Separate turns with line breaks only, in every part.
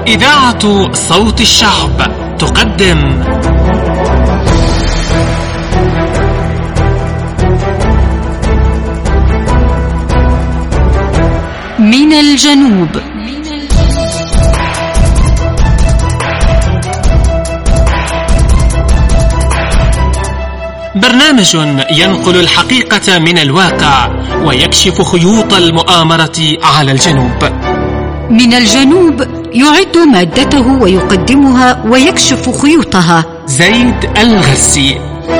إذاعة صوت الشعب تقدم
من الجنوب.
برنامج ينقل الحقيقة من الواقع ويكشف خيوط المؤامرة على الجنوب.
من الجنوب يعد مادته ويقدمها ويكشف خيوطها
زيد الغسي.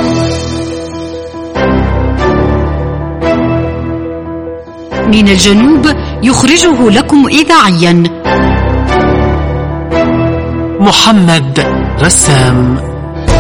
من الجنوب يخرجه لكم إذاعيا
محمد رسام.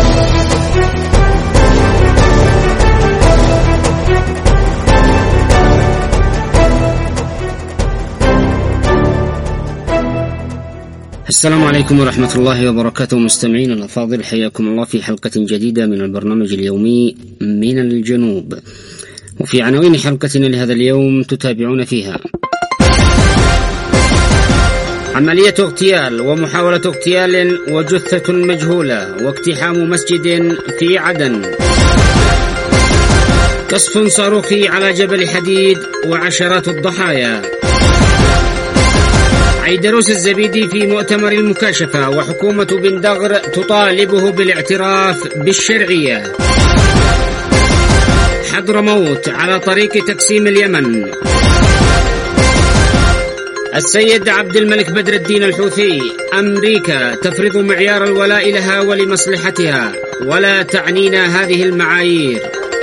السلام عليكم ورحمة الله وبركاته. مستمعين الأفاضل، حياكم الله في حلقة جديدة من البرنامج اليومي من الجنوب. وفي عناوين حلقتنا لهذا اليوم تتابعون فيها: عملية اغتيال ومحاولة اغتيال وجثة مجهولة واقتحام مسجد في عدن، قصف صاروخي على جبل حديد وعشرات الضحايا، عيدروس الزبيدي في مؤتمر المكاشفة وحكومة بن دغر تطالبه بالاعتراف بالشرعية، حضرموت على طريق تقسيم اليمن، السيد عبد الملك بدر الدين الحوثي: أمريكا تفرض معيار الولاء لها ولمصلحتها ولا تعنينا هذه المعايير.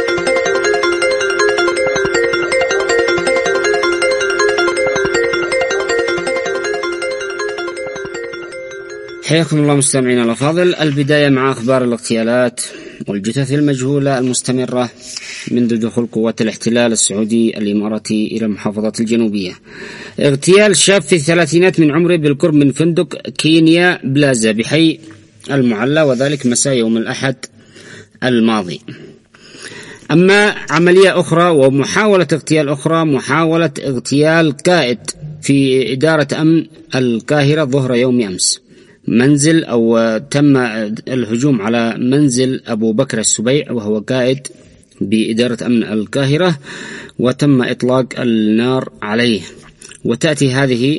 حياكم الله مستمعين الأفاضل. البداية مع أخبار الاغتيالات والجثث المجهولة المستمرة منذ دخول قوات الاحتلال السعودي الإماراتي إلى المحافظات الجنوبية. اغتيال شاب في الثلاثينات من عمره بالقرب من فندق كينيا بلازا بحي المعلى، وذلك مساء يوم الأحد الماضي. أما عملية أخرى ومحاولة اغتيال أخرى، محاولة اغتيال قائد في إدارة أمن القاهرة ظهر يوم أمس. منزل أو تم الهجوم على منزل أبو بكر السبيع وهو قائد بإدارة أمن القاهرة، وتم إطلاق النار عليه. وتأتي هذه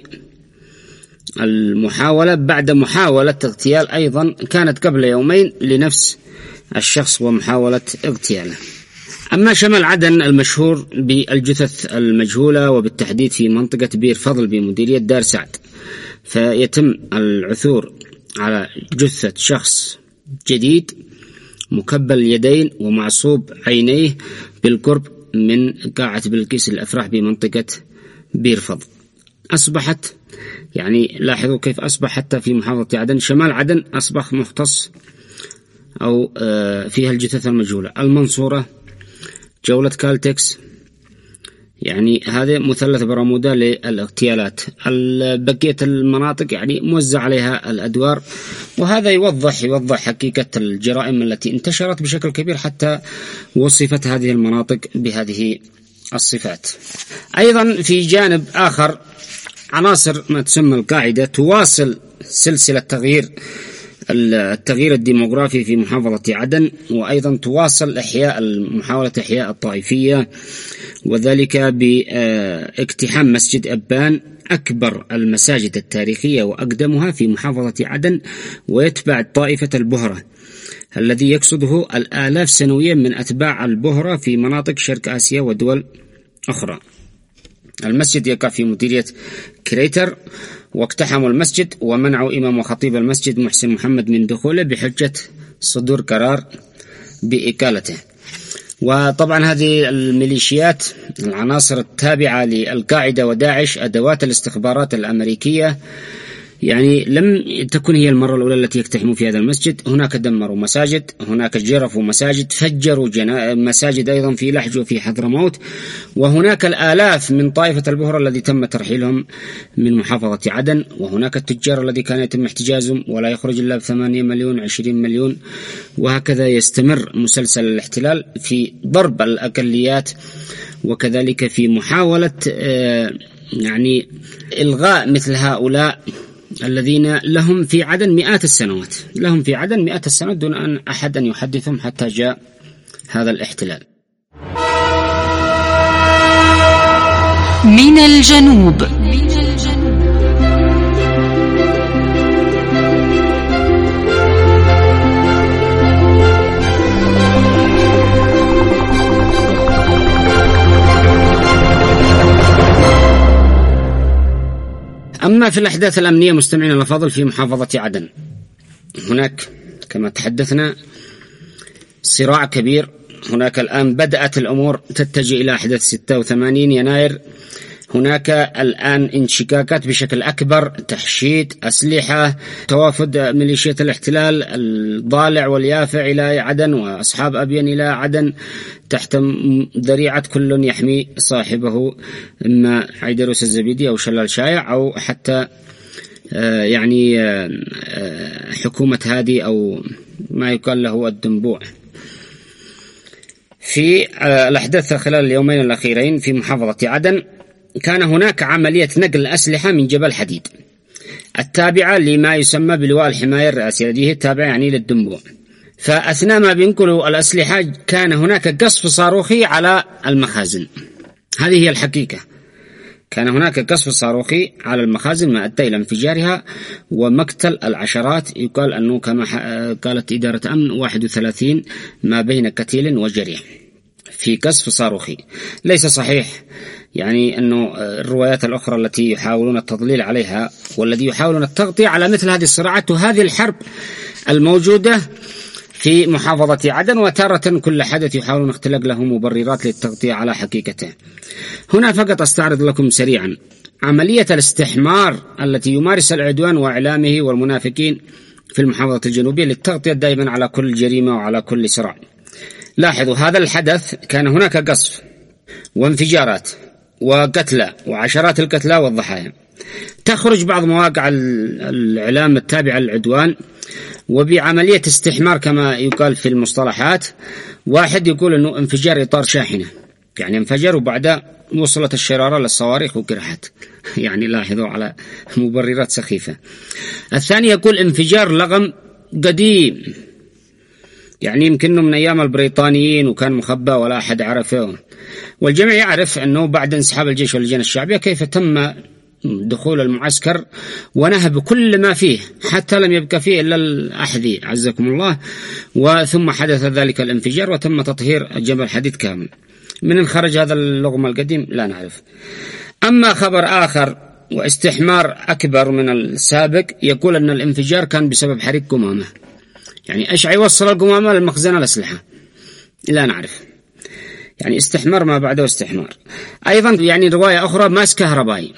المحاولة بعد محاولة اغتيال أيضا كانت قبل يومين لنفس الشخص ومحاولة اغتياله. أما شمال عدن المشهور بالجثث المجهولة وبالتحديد في منطقة بير فضل بمديرية دار سعد، فيتم العثور على جثة شخص جديد مكبل اليدين ومعصوب عينيه بالقرب من قاعة بلقيس الأفراح بمنطقة بير فضل. أصبحت لاحظوا كيف أصبح حتى في محافظة عدن شمال عدن أصبح مختص أو فيها الجثث المجهولة. المنصورة، جولة كالتكس، هذا مثلث برمودا للاغتيالات. بقية المناطق موزع عليها الأدوار، وهذا يوضح حقيقة الجرائم التي انتشرت بشكل كبير حتى وصفت هذه المناطق بهذه الصفات. أيضا في جانب آخر، عناصر ما تسمى القاعدة تواصل سلسلة التغيير الديموغرافي في محافظة عدن، وأيضا تواصل محاولة إحياء الطائفية، وذلك باقتحام مسجد أبان، أكبر المساجد التاريخية وأقدمها في محافظة عدن، ويتبع طائفة البهرة الذي يقصده الآلاف سنويا من أتباع البهرة في مناطق شرق آسيا ودول أخرى. المسجد يقع في مديرية كريتر، واقتحموا المسجد ومنعوا إمام وخطيب المسجد محسن محمد من دخوله بحجة صدور قرار بإقالته. وطبعا هذه الميليشيات العناصر التابعة للقاعدة وداعش أدوات الاستخبارات الأمريكية، لم تكن هي المرة الأولى التي يقتحموا في هذا المسجد. هناك دمروا مساجد، هناك جرفوا مساجد، فجروا مساجد أيضا في لحج وفي حضرموت، وهناك الآلاف من طائفة البهرة الذي تم ترحيلهم من محافظة عدن، وهناك التجار الذي كان يتم احتجازهم ولا يخرج إلا ب8 مليون 20 مليون. وهكذا يستمر مسلسل الاحتلال في ضرب الأقليات، وكذلك في محاولة إلغاء مثل هؤلاء الذين لهم في عدن مئات السنوات، لهم في عدن مئات السنوات دون أن أحد أن يحدثهم حتى جاء هذا الاحتلال.
من الجنوب.
أما في الأحداث الأمنية مستمعين الأفاضل في محافظة عدن، هناك كما تحدثنا صراع كبير. هناك الآن بدأت الأمور تتجه إلى أحداث 86 يناير. هناك الآن انشكاكات بشكل أكبر، تحشيد أسلحة، توافد ميليشيات الاحتلال الضالع واليافع إلى عدن وأصحاب أبين إلى عدن تحت ذريعة كل يحمي صاحبه، إما عيدروس الزبيدي أو شلال شايع أو حتى يعني حكومة هادي أو ما يقال له الدنبوع. في الأحداث خلال اليومين الأخيرين في محافظة عدن كان هناك عملية نقل أسلحة من جبل حديد التابعة لما يسمى بلواء الحماية الرئاسي، الذي تابع يعني للدنبوع. فأثناء ما بينقلوا الأسلحة كان هناك قصف صاروخي على المخازن. هذه هي الحقيقة، كان هناك قصف صاروخي على المخازن ما أدى إلى انفجارها ومقتل العشرات. يقال أنه كما قالت إدارة أمن 31 ما بين قتيل وجريح في قصف صاروخي. ليس صحيح يعني أنه الروايات الأخرى التي يحاولون التضليل عليها والذي يحاولون التغطية على مثل هذه الصراعات وهذه الحرب الموجودة في محافظة عدن، وتارة كل حدث يحاولون اختلاق له مبررات للتغطية على حقيقته. هنا فقط أستعرض لكم سريعا عملية الاستحمار التي يمارس العدوان وإعلامه والمنافقين في المحافظة الجنوبية للتغطية دائما على كل جريمة وعلى كل صراع. لاحظوا هذا الحدث كان هناك قصف وانفجارات وقتلى وعشرات القتلى والضحايا. تخرج بعض مواقع الإعلام التابعة للعدوان وبعملية استحمار كما يقال في المصطلحات. واحد يقول أنه انفجار إطار شاحنة، يعني انفجر وبعد وصلت الشرارة للصواريخ وقرحت، يعني لاحظوا على مبررات سخيفة. الثاني يقول انفجار لغم قديم، يعني يمكنه من أيام البريطانيين وكان مخبى ولا أحد عرفه. والجميع يعرف أنه بعد انسحاب الجيش واللجان الشعبية كيف تم دخول المعسكر ونهب كل ما فيه حتى لم يبقى فيه إلا الأحذية عزكم الله، وثم حدث ذلك الانفجار وتم تطهير جبل حديد كامل. من خرج هذا اللغم القديم لا نعرف. أما خبر آخر واستحمار أكبر من السابق يقول أن الانفجار كان بسبب حريق قمامة، يعني إيش يوصل القمامة للمخزن الأسلحة لا نعرف، يعني استحمار ما بعده استحمار. أيضا يعني رواية أخرى ماس كهربائي،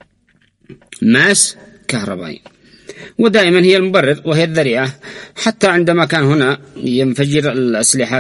ماس كهربائي، ودائما هي المبرر وهي الذريعة. حتى عندما كان هنا ينفجر الأسلحة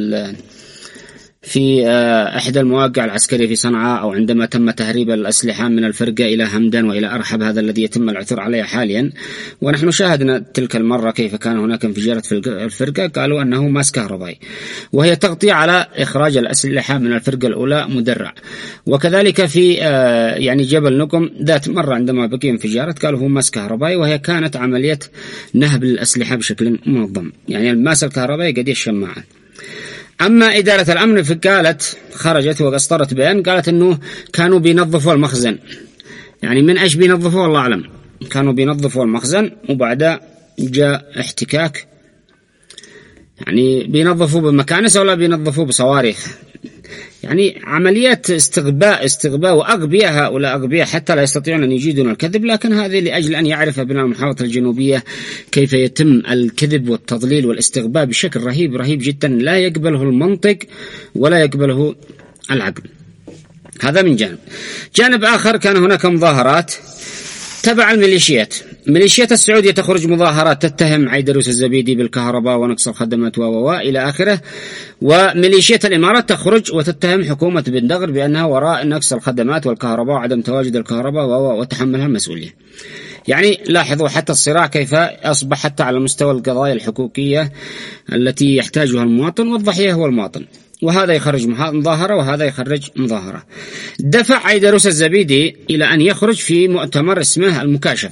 في إحدى المواقع العسكرية في صنعاء، أو عندما تم تهريب الأسلحة من الفرقة إلى همدان وإلى أرحب، هذا الذي يتم العثور عليه حاليا، ونحن شاهدنا تلك المرة كيف كان هناك انفجارات في الفرقة، قالوا أنه ماس كهربائي، وهي تغطية على إخراج الأسلحة من الفرقة الأولى مدرع. وكذلك في يعني جبل نقم ذات مرة عندما بقي انفجارات قالوا هو ماس كهربائي، وهي كانت عملية نهب الأسلحة بشكل منظم، يعني الماس الكهربائي قد الشماعة. أما إدارة الأمن قالت خرجت وقصرت بيان، قالت أنه كانوا بينظفوا المخزن، يعني من أيش بينظفوا الله أعلم، كانوا بينظفوا المخزن وبعد جاء احتكاك، يعني بينظفوا بمكانس ولا بينظفوا بصواريخ، يعني عمليات استغباء وأغبياء. هؤلاء أغبياء حتى لا يستطيعون أن يجيدون الكذب، لكن هذه لأجل أن يعرف أبناء المحافظة الجنوبية كيف يتم الكذب والتضليل والاستغباء بشكل رهيب جدا لا يقبله المنطق ولا يقبله العقل. هذا من جانب آخر كان هناك مظاهرات تبع ميليشيات السعودية تخرج مظاهرات تتهم عيدروس الزبيدي بالكهرباء ونقص الخدمات إلى آخره، وميليشيات الإمارات تخرج وتتهم حكومة بن دغر بأنها وراء نقص الخدمات والكهرباء وعدم تواجد الكهرباء وتحملها المسؤولية. يعني لاحظوا حتى الصراع كيف أصبح حتى على مستوى القضايا الحقوقية التي يحتاجها المواطن، والضحية هو المواطن، وهذا يخرج مظاهرة وهذا يخرج مظاهرة. دفع عيدروس الزبيدي إلى أن يخرج في مؤتمر اسمه المكاشفة.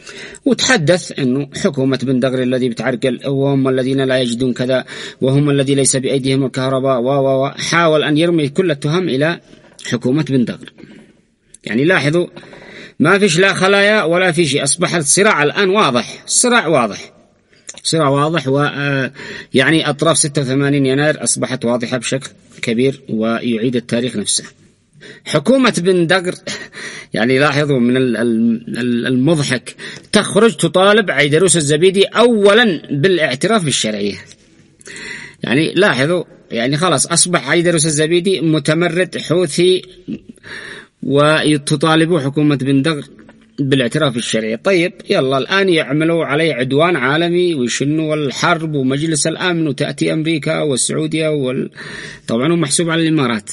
وتحدث أنه حكومة بن دغري الذي بتعرقل وهم الذين لا يجدون كذا وهم الذي ليس بأيديهم الكهرباء حاول أن يرمي كل التهم إلى حكومة بن دغري. يعني لاحظوا ما فيش لا خلايا ولا في شيء، أصبح الصراع الآن واضح، الصراع واضح ويعني أطراف 86 يناير أصبحت واضحة بشكل كبير ويعيد التاريخ نفسه. حكومة بن دغر يعني لاحظوا من المضحك تخرج تطالب عيدروس الزبيدي أولا بالاعتراف بالشرعية. يعني لاحظوا يعني خلاص أصبح عيدروس الزبيدي متمرد حوثي وتطالبوا حكومة بن دغر بالاعتراف بالشرعية. طيب يلا الآن يعملوا عليه عدوان عالمي ويشنوا الحرب ومجلس الأمن وتأتي أمريكا والسعودية طبعا محسوب على الإمارات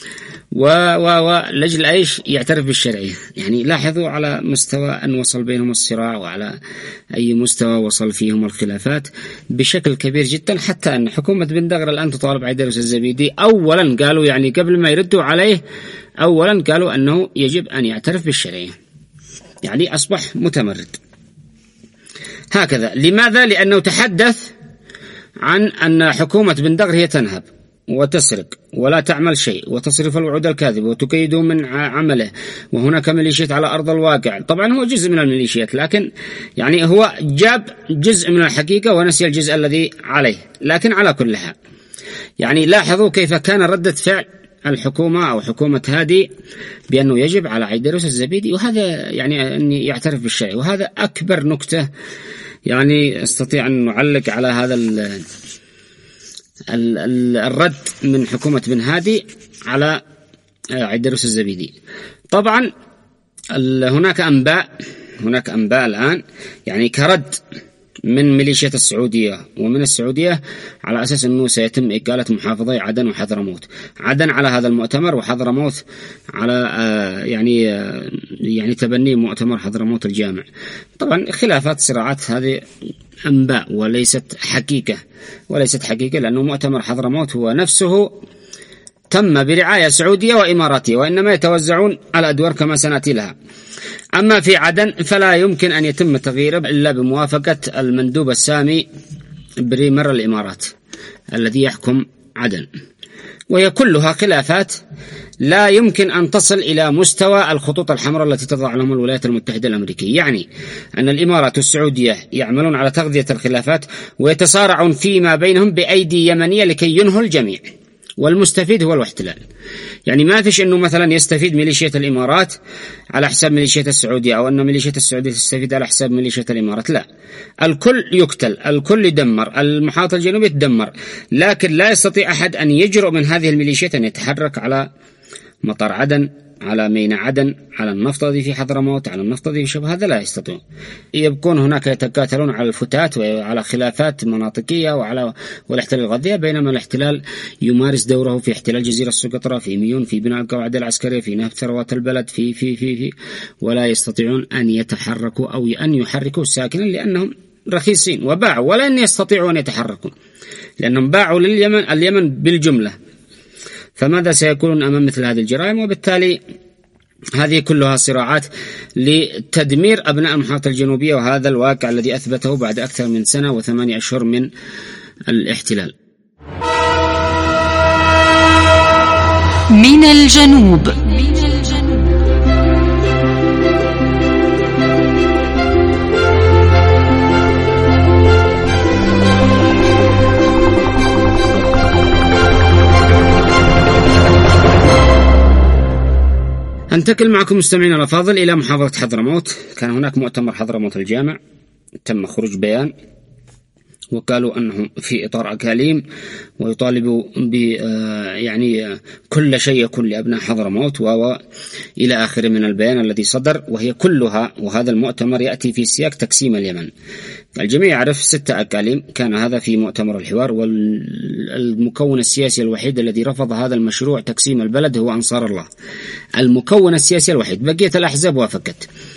ولجل أيش يعترف بالشرعية. يعني لاحظوا على مستوى أن وصل بينهم الصراع وعلى أي مستوى وصل فيهم الخلافات بشكل كبير جدا، حتى أن حكومة بن دغر الآن تطالب عيدروس الزبيدي أولا قالوا يعني قبل ما يردوا عليه أولا قالوا أنه يجب أن يعترف بالشرعية. يعني أصبح متمرد هكذا. لماذا؟ لأنه تحدث عن أن حكومة بن دغر هي تنهب وتسرق ولا تعمل شيء وتصرف الوعود الكاذبة وتكيد من عمله، وهناك ميليشيات على أرض الواقع. طبعا هو جزء من الميليشيات، لكن يعني هو جاب جزء من الحقيقة ونسي الجزء الذي عليه. لكن على كل حال يعني لاحظوا كيف كان ردة فعل الحكومة أو حكومة هادي بأنه يجب على عيدروس الزبيدي، وهذا يعني أن يعترف بالشرع. وهذا أكبر نكتة يعني استطيع أن نعلق على هذا الرد من حكومة بن هادي على عيدروس الزبيدي. طبعا هناك أنباء الآن يعني كرد من ميليشيات السعودية ومن السعودية على أساس أنه سيتم إقالة محافظي عدن وحضرموت، عدن على هذا المؤتمر وحضرموت على يعني تبني مؤتمر حضرموت الجامع. طبعا خلافات صراعات هذه أنباء وليست حقيقة، لأنه مؤتمر حضرموت هو نفسه تم برعاية سعودية وإماراتية، وإنما يتوزعون على أدوار كما سنأتي لها. أما في عدن فلا يمكن أن يتم تغييره إلا بموافقة المندوب السامي بريمر الإمارات الذي يحكم عدن، وهي كلها خلافات لا يمكن أن تصل إلى مستوى الخطوط الحمراء التي تضع لهم الولايات المتحدة الأمريكية. يعني أن الإمارات والسعودية يعملون على تغذية الخلافات ويتصارعون فيما بينهم بأيدي يمنية لكي ينهوا الجميع، والمستفيد هو الاحتلال. يعني ما فيش أنه مثلا يستفيد ميليشيات الإمارات على حساب ميليشيات السعودية، أو أن ميليشيات السعودية تستفيد على حساب ميليشيات الإمارات. لا، الكل يقتل، الكل يدمر، المحاط الجنوبي يتدمر، لكن لا يستطيع أحد أن يجرؤ من هذه الميليشيات أن يتحرك على مطار عدن، على ميناء عدن، على النفط في حضرموت، على النفط في شبه. هذا لا يستطيع. يبقون هناك يتقاتلون على الفتات وعلى خلافات مناطقية والاحتلال الغذية، بينما الاحتلال يمارس دوره في احتلال جزيرة سقطرى، في ميون، في بناء القواعد العسكرية، في نهب ثروات البلد، في ولا يستطيعون أن يتحركوا أو أن يحركوا ساكنا، لأنهم رخيصين وباعوا، ولا أن يستطيعوا أن يتحركوا لأنهم باعوا اليمن بالجملة. فماذا سيكون أمام مثل هذه الجرائم؟ وبالتالي هذه كلها صراعات لتدمير أبناء المحاط الجنوبية، وهذا الواقع الذي أثبته بعد أكثر من 1 و8 أشهر من الاحتلال.
من الجنوب.
أنتقل معكم مستمعين الأفاضل إلى محافظة حضرموت. كان هناك مؤتمر حضرموت الجامع، تم خروج بيان وقالوا أنهم في إطار أكاليم ويطالبوا يعني كل شيء يكون لأبناء حضرموت إلى آخر من البيان الذي صدر، وهي كلها. وهذا المؤتمر يأتي في سياق تقسيم اليمن. الجميع يعرف 6 أكاليم، كان هذا في مؤتمر الحوار، والمكون السياسي الوحيد الذي رفض هذا المشروع تقسيم البلد هو أنصار الله. المكون السياسي الوحيد، بقية الأحزاب وافقت.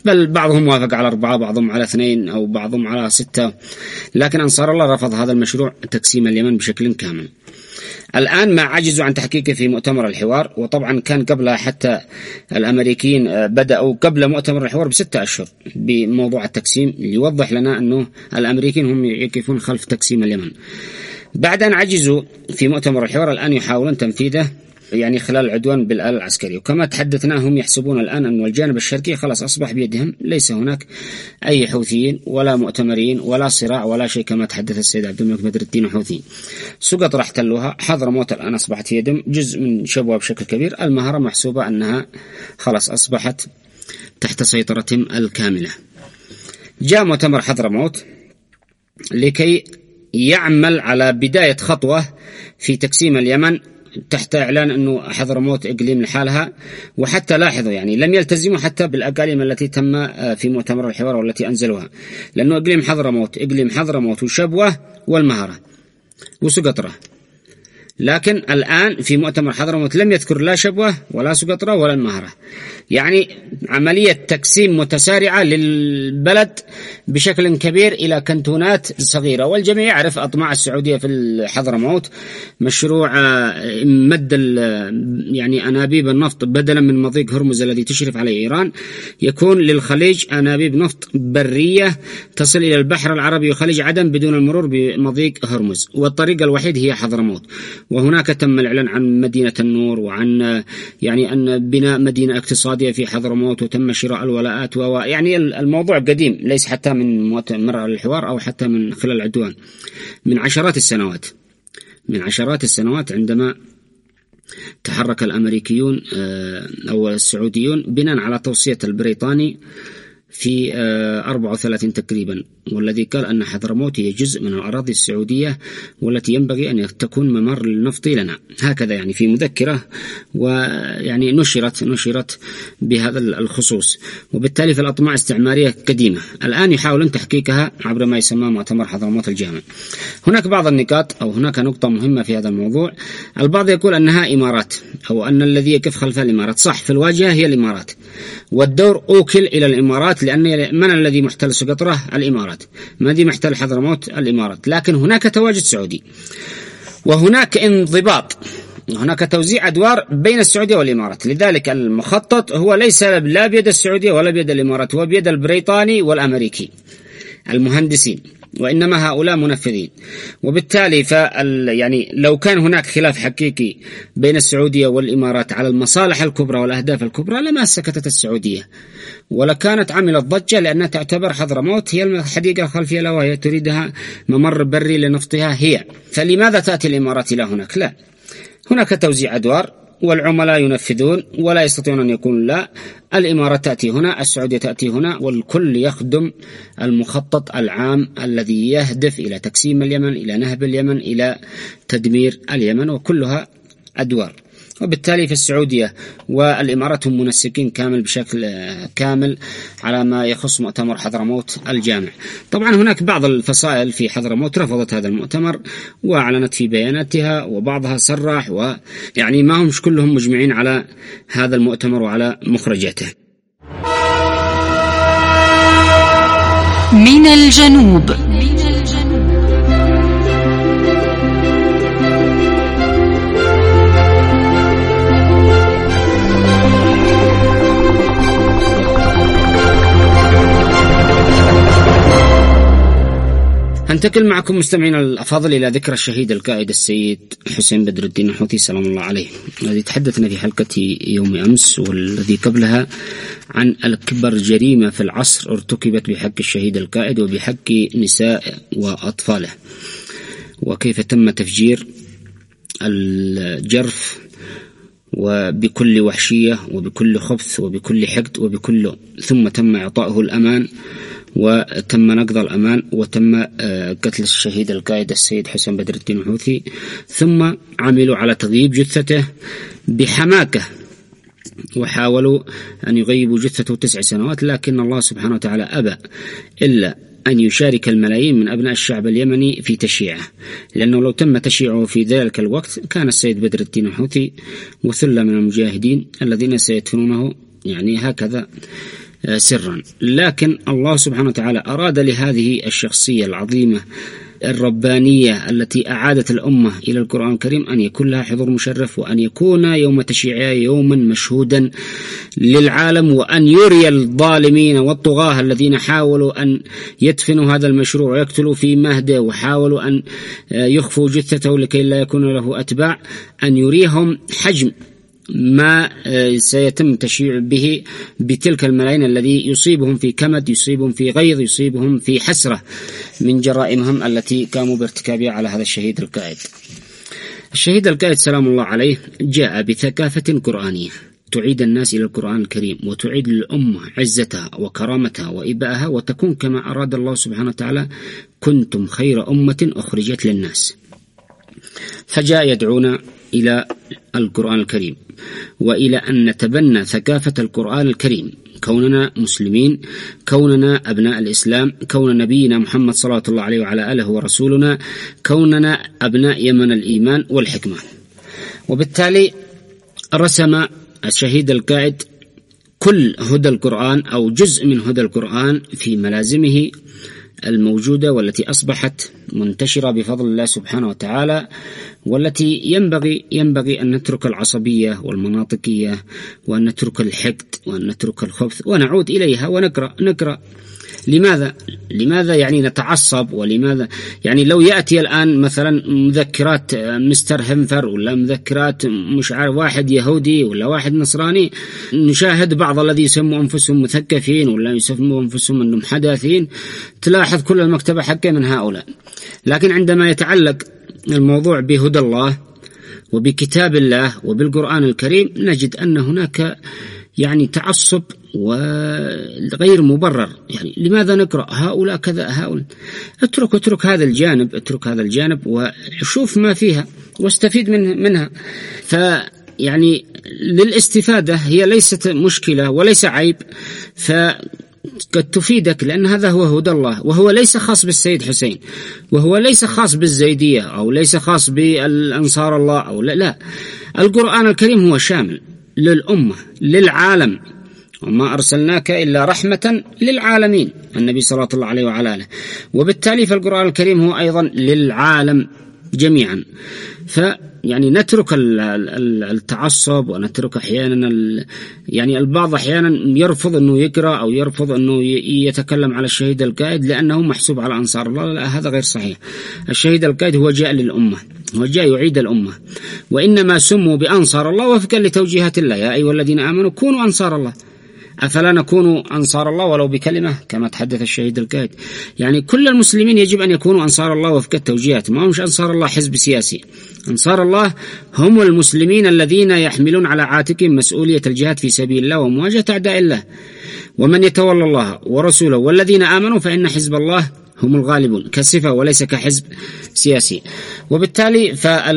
بل بعضهم وافق على 4، بعضهم على 2، أو بعضهم على 6، لكن أنصار الله رفض هذا المشروع تقسيم اليمن بشكل كامل. الآن ما عجزوا عن تحقيقه في مؤتمر الحوار، وطبعا كان قبلها حتى الأمريكيين بدأوا قبل مؤتمر الحوار ب6 أشهر بموضوع التقسيم، ليوضح لنا أنه الأمريكيين هم يقفون خلف تقسيم اليمن. بعد أن عجزوا في مؤتمر الحوار الآن يحاولون تنفيذه يعني خلال العدوان بالآلة العسكرية. وكما تحدثنا هم يحسبون الآن أن الجانب الشرقي خلاص أصبح بيدهم، ليس هناك أي حوثيين ولا مؤتمرين ولا صراع ولا شيء كما تحدث السيد عبد الملك بدر الدين الحوثي. سقطرى احتلوها، حضرموت الآن أصبحت في يدهم، جزء من شبوة بشكل كبير. المهرة محسوبة أنها خلاص أصبحت تحت سيطرتهم الكاملة. جاء مؤتمر حضرموت لكي يعمل على بداية خطوة في تقسيم اليمن تحت إعلان أنه حضرموت إقليم لحالها. وحتى لاحظوا يعني لم يلتزموا حتى بالأقاليم التي تم في مؤتمر الحوار والتي أنزلوها، لأنه إقليم حضرموت وشبوة والمهرة وسقطرى. لكن الآن في مؤتمر حضرموت لم يذكر لا شبوة ولا سقطرى ولا المهرة، يعني عملية تقسيم متسارعة للبلد بشكل كبير إلى كنتونات صغيرة. والجميع يعرف أطماع السعودية في حضرموت، مشروع مد يعني أنابيب النفط بدلا من مضيق هرمز الذي تشرف عليه إيران، يكون للخليج أنابيب نفط برية تصل إلى البحر العربي وخليج عدن بدون المرور بمضيق هرمز، والطريقة الوحيد هي حضرموت. وهناك تم الإعلان عن مدينة النور، وعن يعني أن بناء مدينة اقتصادية في حضرموت، وتم شراء الولاءات يعني الموضوع قديم، ليس حتى من مؤتمر الحوار أو حتى من خلال العدوان، من عشرات السنوات عندما تحرك الأمريكيون أو السعوديون بناء على توصية البريطاني في 34 تقريبا، والذي قال أن حضرموت هي جزء من الأراضي السعودية والتي ينبغي أن تكون ممر للنفط لنا، هكذا يعني في مذكرة، ويعني نشرت بهذا الخصوص. وبالتالي في الأطماع استعمارية قديمة الآن يحاولون تحقيقها عبر ما يسمى مؤتمر حضرموت الجامع. هناك بعض النقاط أو هناك نقطة مهمة في هذا الموضوع. البعض يقول أنها إمارات، أو أن الذي يقف خلف الإمارات. صح، في الواجهة هي الإمارات، والدور أوكل إلى الإمارات، لأن من الذي محتل سقطرى؟ الإمارات. من الذي محتل حضرموت؟ الإمارات. لكن هناك تواجد سعودي، وهناك انضباط، هناك توزيع أدوار بين السعودية والإمارات. لذلك المخطط هو ليس لا بيد السعودية ولا بيد الإمارات، هو بيد البريطاني والأمريكي المهندسين، وإنما هؤلاء منفذين. وبالتالي يعني لو كان هناك خلاف حقيقي بين السعودية والإمارات على المصالح الكبرى والأهداف الكبرى لما سكتت السعودية، ولكانت عملت ضجة، لأنها تعتبر حضرموت هي الحديقة الخلفية لها، وهي تريدها ممر بري لنفطها هي. فلماذا تأتي الإمارات إلى هناك؟ لا، هناك توزيع أدوار، والعملاء ينفذون ولا يستطيعون أن يكون لا. الإمارات تأتي هنا، السعودية تأتي هنا، والكل يخدم المخطط العام الذي يهدف إلى تقسيم اليمن، إلى نهب اليمن، إلى تدمير اليمن، وكلها أدوار. وبالتالي في السعودية والإمارات هم منسقين بشكل كامل على ما يخص مؤتمر حضرموت الجامع. طبعا هناك بعض الفصائل في حضرموت رفضت هذا المؤتمر وأعلنت في بياناتها، وبعضها صرح، ويعني ما هم كلهم مجمعين على هذا المؤتمر وعلى مخرجاته.
من الجنوب.
أنتقل معكم مستمعين الأفاضل إلى ذكرى الشهيد القائد السيد حسين بدر الدين الحوثي سلام الله عليه، الذي تحدثنا في حلقة يوم أمس والذي قبلها عن أكبر جريمة في العصر ارتكبت بحق الشهيد القائد وبحق نساء وأطفاله، وكيف تم تفجير الجرف وبكل وحشية وبكل خبث وبكل حقد ثم تم إعطائه الأمان، وتم نقض الأمان، وتم قتل الشهيد القائد السيد حسين بدر الدين الحوثي. ثم عملوا على تغييب جثته بحماقة، وحاولوا أن يغيبوا جثته 9 سنوات، لكن الله سبحانه وتعالى أبى إلا أن يشارك الملايين من أبناء الشعب اليمني في تشييعه، لأنه لو تم تشييعه في ذلك الوقت كان السيد بدر الدين الحوثي وثلة من المجاهدين الذين سيدفنونه يعني هكذا سرا. لكن الله سبحانه وتعالى أراد لهذه الشخصية العظيمة الربانية التي أعادت الأمة إلى القرآن الكريم أن يكون لها حضور مشرف، وأن يكون يوم تشريعها يوما مشهودا للعالم، وأن يري الظالمين والطغاة الذين حاولوا أن يدفنوا هذا المشروع ويقتلوا في مهده وحاولوا أن يخفوا جثته لكي لا يكون له أتباع، أن يريهم حجم ما سيتم تشييع به بتلك الملايين الذي يصيبهم في كمد، يصيبهم في غيظ، يصيبهم في حسرة من جرائمهم التي قاموا بارتكابها على هذا الشهيد القائد. الشهيد القائد سلام الله عليه جاء بثقافة قرآنية تعيد الناس إلى القرآن الكريم، وتعيد للأمة عزتها وكرامتها وإباءها، وتكون كما أراد الله سبحانه وتعالى: كنتم خير أمة أخرجت للناس. فجاء يدعونا إلى القرآن الكريم، وإلى أن نتبنى ثقافة القرآن الكريم، كوننا مسلمين، كوننا أبناء الإسلام، كون نبينا محمد صلى الله عليه وعلى آله ورسولنا، كوننا أبناء يمن الإيمان والحكمة. وبالتالي رسم الشهيد القائد كل هدى القرآن أو جزء من هدى القرآن في ملازمه الموجودة، والتي أصبحت منتشرة بفضل الله سبحانه وتعالى، والتي ينبغي أن نترك العصبية والمناطقية، وأن نترك الحقد، وأن نترك الخبث، ونعود إليها ونقرأ. لماذا يعني نتعصب؟ ولماذا يعني لو يأتي الآن مثلا مذكرات مستر هنفر، ولا مذكرات مش عارف واحد يهودي ولا واحد نصراني، نشاهد بعض الذي يسموا أنفسهم مثقفين ولا يسموا أنفسهم أنهم حداثين، تلاحظ كل المكتبة حقه من هؤلاء. لكن عندما يتعلق الموضوع بهدى الله وبكتاب الله وبالقرآن الكريم، نجد أن هناك يعني تعصب وغير مبرر. يعني لماذا نقرأ هؤلاء كذا هؤلاء؟ اترك هذا الجانب وشوف ما فيها واستفيد منها. فيعني للاستفادة هي ليست مشكلة وليس عيب، قد تفيدك، لأن هذا هو هدى الله، وهو ليس خاص بالسيد حسين، وهو ليس خاص بالزيدية، أو ليس خاص بالأنصار الله، أو لا. القرآن الكريم هو شامل للأمة، للعالم، وما أرسلناك إلا رحمة للعالمين، النبي صلى الله عليه وعلى آله. وبالتالي فالقرآن الكريم هو أيضا للعالم جميعا. يعني نترك التعصب، ونترك أحيانا يعني البعض أحيانا يرفض أنه يقرأ أو يرفض أنه يتكلم على الشهيد القائد لأنه محسوب على أنصار الله. لا، هذا غير صحيح. الشهيد القائد هو جاء للأمة، هو جاء يعيد الأمة، وإنما سموا بأنصار الله وفقا لتوجيهات الله: يا أيها الذين آمنوا كونوا أنصار الله. أفلا نكون أنصار الله ولو بكلمة، كما تحدث الشهيد القائد؟ يعني كل المسلمين يجب أن يكونوا أنصار الله وفق التوجيهات، ما همش أنصار الله حزب سياسي. أنصار الله هم المسلمين الذين يحملون على عاتقهم مسؤولية الجهاد في سبيل الله ومواجهة أعداء الله. ومن يتولى الله ورسوله والذين آمنوا فإن حزب الله هم الغالبون، كصفة وليس كحزب سياسي. وبالتالي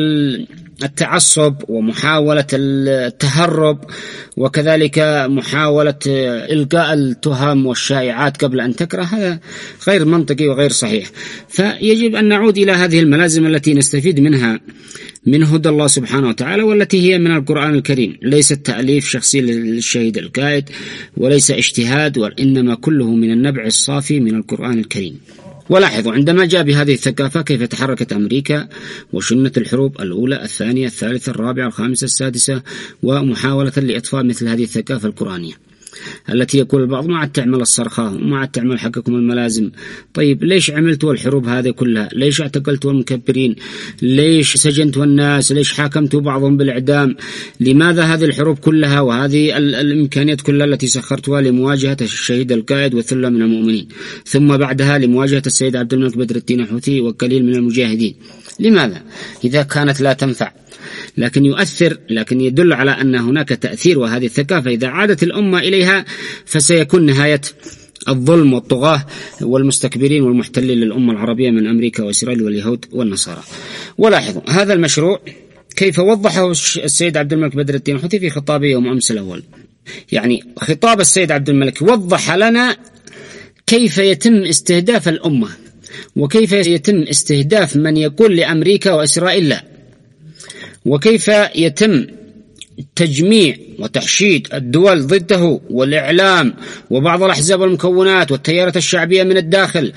التعصب ومحاولة التهرب، وكذلك محاولة إلقاء التهم والشائعات قبل أن تقرأ، هذا غير منطقي وغير صحيح. فيجب أن نعود إلى هذه الملازم التي نستفيد منها من هدى الله سبحانه وتعالى، والتي هي من القرآن الكريم، ليس تأليف شخصي للشهيد القائد، وليس اجتهاد، وإنما كله من النبع الصافي من القرآن الكريم. ولاحظوا عندما جاء بهذه الثقافة كيف تحركت أمريكا وشنت الحروب الأولى، الثانية، الثالثة، الرابعة، الخامسة، السادسة، ومحاولة لإطفاء مثل هذه الثقافة القرآنية التي يقول البعض: ما عاد تعمل الصرخة، وما عاد تعمل حقكم الملازم. طيب ليش عملتوا الحروب هذه كلها؟ ليش اعتقلتوا المكبرين؟ ليش سجنتوا الناس؟ ليش حاكمتوا بعضهم بالإعدام؟ لماذا هذه الحروب كلها وهذه الإمكانيات كلها التي سخرتها لمواجهة الشهيد القائد وثلة من المؤمنين، ثم بعدها لمواجهة السيد عبد الملك بدر الدين الحوثي وقليل من المجاهدين؟ لماذا؟ إذا كانت لا تنفع لكن يؤثر، لكن يدل على أن هناك تأثير. وهذه الثقافة إذا عادت الأمة إليها فسيكون نهاية الظلم والطغاة والمستكبرين والمحتلين للأمة العربية من أمريكا وإسرائيل واليهود والنصارى. ولاحظوا هذا المشروع كيف وضحه السيد عبد الملك بدر الدين الحوثي في خطابه يوم أمس الأول. يعني خطاب السيد عبد الملك وضح لنا كيف يتم استهداف الأمة، وكيف يتم استهداف من يقول لأمريكا وإسرائيل لا، وكيف يتم تجميع وتحشيد الدول ضده والإعلام وبعض الأحزاب والمكونات والتيارات الشعبية من الداخل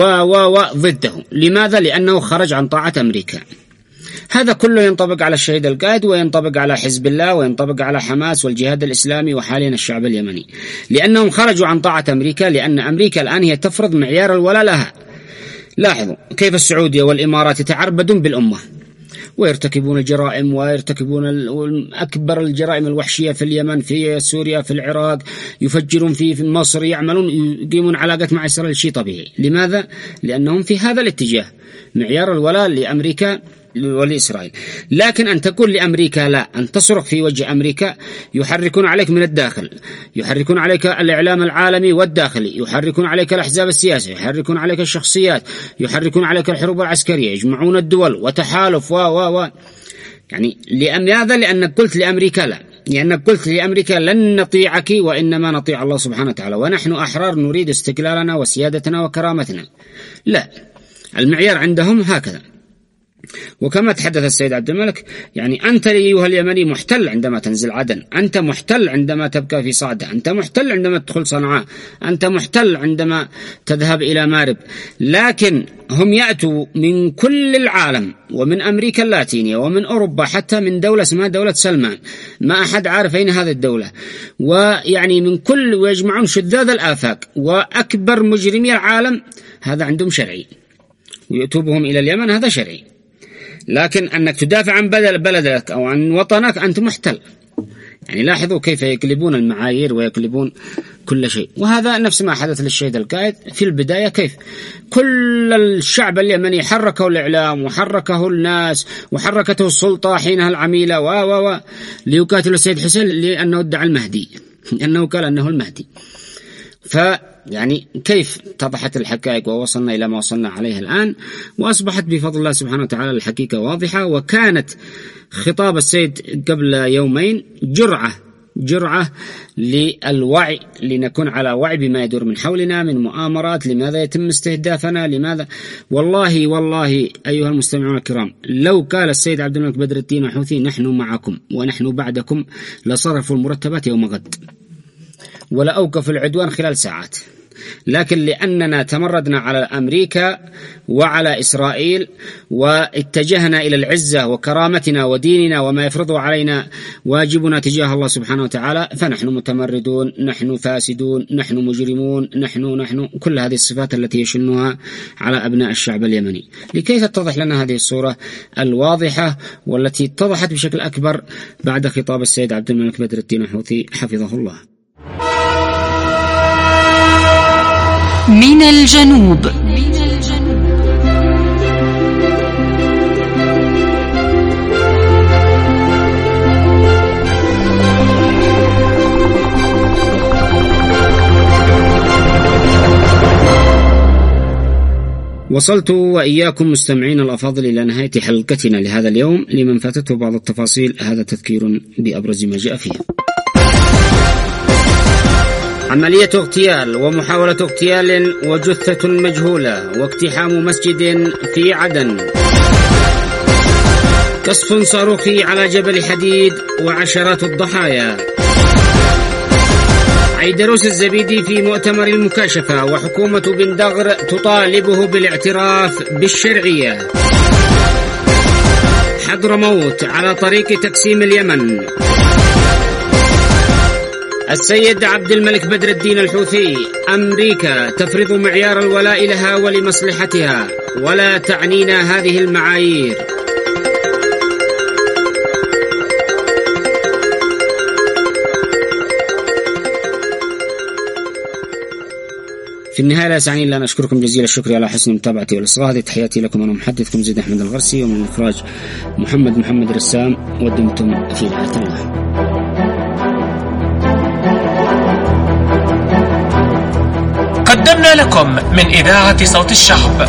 ضده. لماذا؟ لأنه خرج عن طاعة أمريكا. هذا كله ينطبق على الشهيد القائد، وينطبق على حزب الله، وينطبق على حماس والجهاد الإسلامي، وحاليا الشعب اليمني، لأنهم خرجوا عن طاعة أمريكا، لأن أمريكا الآن هي تفرض معيار الولاء لها. لاحظوا كيف السعودية والإمارات يتعربدون بالأمة ويرتكبون الجرائم، ويرتكبون أكبر الجرائم الوحشية في اليمن، في سوريا، في العراق، يفجرون في مصر، يقيمون علاقات مع إسرائيل، شيء طبيعي. لماذا؟ لأنهم في هذا الاتجاه، معيار الولاء لأمريكا ولإسرائيل. لكن أن تقول لأمريكا لا، أن تصرخ في وجه أمريكا، يحركون عليك من الداخل، يحركون عليك الإعلام العالمي والداخلي، يحركون عليك الأحزاب السياسية، يحركون عليك الشخصيات، يحركون عليك الحروب العسكرية، يجمعون الدول وتحالف يعني لماذا؟ لأنك قلت لأمريكا لا، لأنك قلت لأمريكا لن نطيعك وإنما نطيع الله سبحانه وتعالى، ونحن أحرار نريد استقلالنا وسيادتنا وكرامتنا. لا، المعيار عندهم هكذا. وكما تحدث السيد عبد الملك، يعني أنت أيها اليمني محتل عندما تنزل عدن، أنت محتل عندما تبقى في صعدة، أنت محتل عندما تدخل صنعاء، أنت محتل عندما تذهب إلى مارب. لكن هم يأتوا من كل العالم، ومن أمريكا اللاتينية، ومن أوروبا، حتى من دولة اسمها دولة سلمان، ما أحد عارف أين هذه الدولة، ويعني من كل، ويجمعون شذاذ الآفاق وأكبر مجرمي العالم. هذا عندهم شرعي، ويؤتوبهم إلى اليمن، هذا شرعي. لكن أنك تدافع عن بلدك أو عن وطنك، أنت محتل. يعني لاحظوا كيف يقلبون المعايير ويقلبون كل شيء. وهذا نفس ما حدث للشهيد القائد في البداية، كيف كل الشعب اليمني حركه الإعلام وحركه الناس وحركته السلطة حينها العميلة ليقاتل السيد حسين، لأنه ادعى المهدي، لأنه قال أنه المهدي. يعني كيف اتضحت الحقائق ووصلنا إلى ما وصلنا عليه الآن، وأصبحت بفضل الله سبحانه وتعالى الحقيقة واضحة. وكانت خطاب السيد قبل يومين جرعة للوعي، لنكون على وعي بما يدور من حولنا من مؤامرات، لماذا يتم استهدافنا، لماذا. والله أيها المستمعون الكرام، لو قال السيد عبد الملك بدر الدين الحوثي نحن معكم ونحن بعدكم، لصرفوا المرتبات يوم غد، ولا أوقف العدوان خلال ساعات. لكن لأننا تمردنا على أمريكا وعلى إسرائيل، واتجهنا إلى العزة وكرامتنا وديننا وما يفرضه علينا واجبنا تجاه الله سبحانه وتعالى، فنحن متمردون، نحن فاسدون، نحن مجرمون، نحن كل هذه الصفات التي يشنها على أبناء الشعب اليمني. لكي تتضح لنا هذه الصورة الواضحة، والتي اتضحت بشكل أكبر بعد خطاب السيد عبد الملك بدر الدين الحوثي حفظه الله.
من الجنوب.
وصلت وإياكم مستمعين الأفاضل إلى نهاية حلقتنا لهذا اليوم. لمن فاتته بعض التفاصيل، هذا تذكير بأبرز ما جاء فيها. عملية اغتيال ومحاولة اغتيال وجثة مجهولة، واقتحام مسجد في عدن، قصف صاروخي على جبل حديد وعشرات الضحايا، عيدروس الزبيدي في مؤتمر المكاشفة، وحكومة بن دغر تطالبه بالاعتراف بالشرعية، حضرموت على طريق تقسيم اليمن، السيد عبد الملك بدر الدين الحوثي، أمريكا تفرض معيار الولاء لها ولمصلحتها، ولا تعنينا هذه المعايير. في النهاية لا يسعني إلا أن أشكركم جزيل الشكر على حسن متابعتي والإصغاء. هذه تحياتي لكم، أنا محدثكم زيد أحمد الغرسي، ومن الإخراج محمد رسام، ودمتم في رعاية الله.
قدمنا لكم من إذاعة صوت الشعب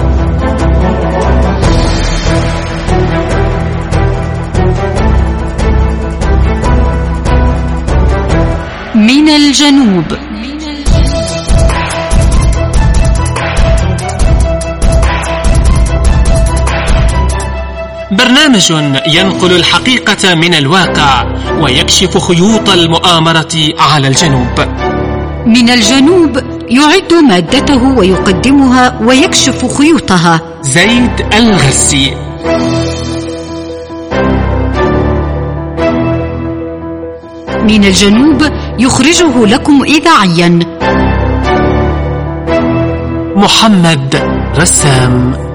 من الجنوب.
برنامج ينقل الحقيقة من الواقع ويكشف خيوط المؤامرة على الجنوب.
من الجنوب يعد مادته ويقدمها ويكشف خيوطها
زيد الغسي.
من الجنوب يخرجه لكم إذاعيا
محمد رسام.